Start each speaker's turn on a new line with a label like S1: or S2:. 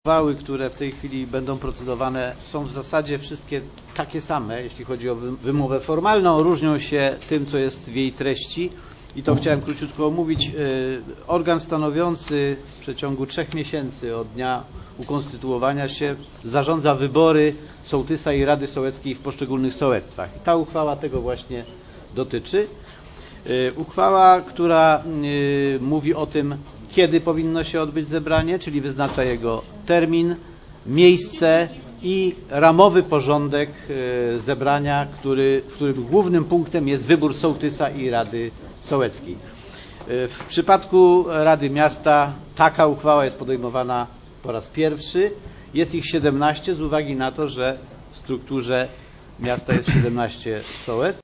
S1: Uchwały, które w tej chwili będą procedowane, są w zasadzie wszystkie takie same, jeśli chodzi o wymowę formalną. Różnią się tym, co jest w jej treści i to chciałem króciutko omówić. Organ stanowiący w przeciągu 3 miesięcy od dnia ukonstytuowania się zarządza wybory sołtysa i Rady Sołeckiej w poszczególnych sołectwach. I ta uchwała tego właśnie dotyczy. Uchwała, która mówi o tym, kiedy powinno się odbyć zebranie, czyli wyznacza jego termin, miejsce i ramowy porządek zebrania, w którym głównym punktem jest wybór sołtysa i Rady Sołeckiej. W przypadku Rady Miasta taka uchwała jest podejmowana po raz pierwszy. Jest ich 17 z uwagi na to, że w strukturze miasta jest 17 sołectw.